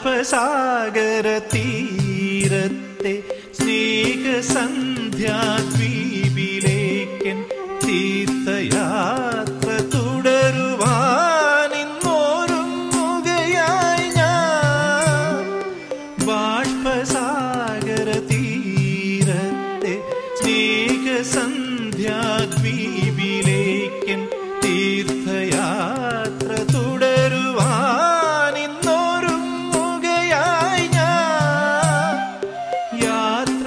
ബാഷ്പസാഗര തീരത്തെ സ്നേഹസന്ധ്യാദ്വീപിലേക്കൻ തീർത്ഥയാത്ര തുടരുവാനിന്നോരുങ്ങുകയായി ഞാൻ. ബാഷ്പസാഗര തീരത്തെ സ്നേഹസന്ധ്യാദ്വീപിലേക്കൻ തീർത്ഥയാത്ര തുടരുവാനിന്നോരുങ്ങുകയായി ഞാൻ. യാത്ര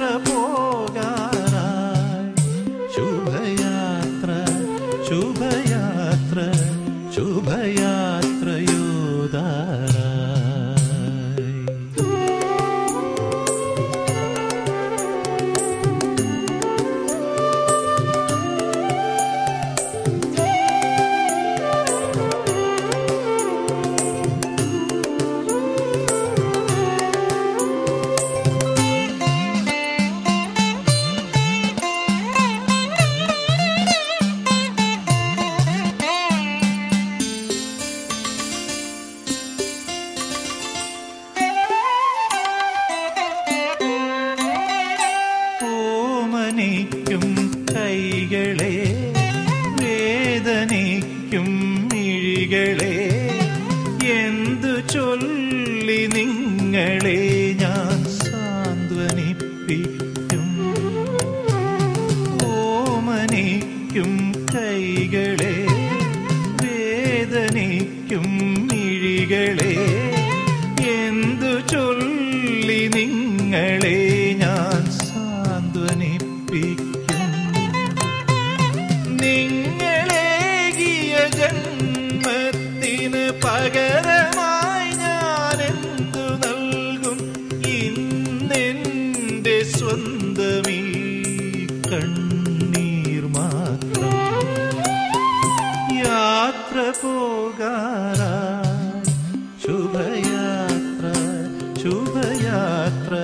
പോകാനായി ശുഭയാത്ര ശുഭയാത്ര ശുഭയാത്രയോദാരായി. ഓമനിക്കും കൈകളെ വേദനിക്കും മിഴികളെ എന്തു ചൊല്ലി നിങ്ങളെ ഞാൻ സാന്ത്വനിപ്പിക്കും. ഓമനിക്കും കൈകളെ വേദനിക്കും മിഴികളെ എന്തു ചൊല്ലി നിങ്ങളെ ഞാൻ സാന്ത്വനിപ്പിക്കും. നിങ്ങളേകിയ ജന്മത്തിന് പകരമായി ഞാൻ എന്തു നൽകും? ഇന്നെന്റെ സ്വന്തമീ കണ്ണീർ മാത്രം. യാത്ര പോകാനായി ശുഭയാത്ര ശുഭയാത്ര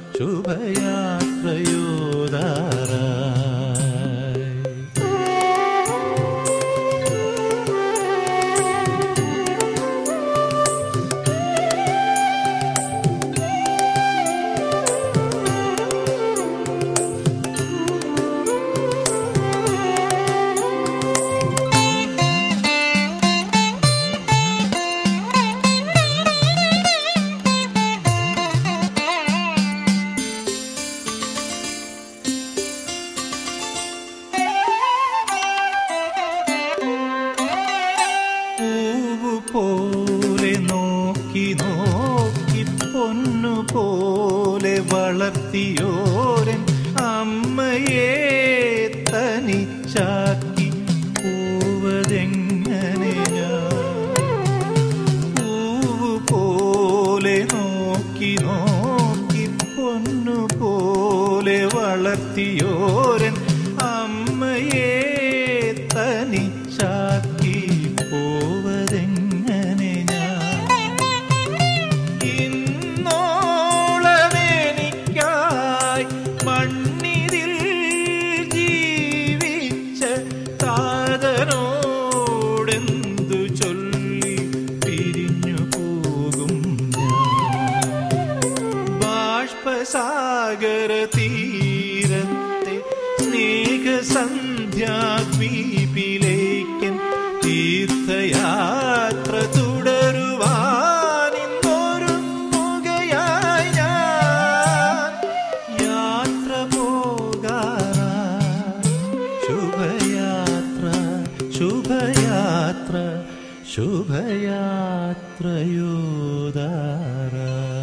ശുഭയാത്രയോദാരായി. പോലെ നോക്കി നോക്കി പൊന്നുപോലെ വളർത്തിയോരൻ അമ്മയെ തനിച്ചാക്കി പോവതെങ്ങനെ ഞാൻ? പൂവുപോലെ നോക്കി നോക്കി പൊന്നുപോലെ വളർത്തിയോരൻ അമ്മയെ തനിച്ചാക്കി പോവതെങ്ങനെ ഞാൻ? ഇന്നോളമെനിക്കായി മണ്ണിതിൽ ജീവിച്ച താതനോടെന്തു ചൊല്ലി പിരിഞ്ഞു പോകും ഞാൻ? ബാഷ്പസാഗര തീരത്തെ സ്നേഹസന്ധ്യാദ്വീപിലേക്കൻ തീർത്ഥയാത്ര തുടരുവാനിന്നോരുങ്ങുകയായി ഞാൻ. യാത്ര പോകാനായി ശുഭയാത്ര ശുഭയാത്ര ശുഭയാത്രയോദാരായി.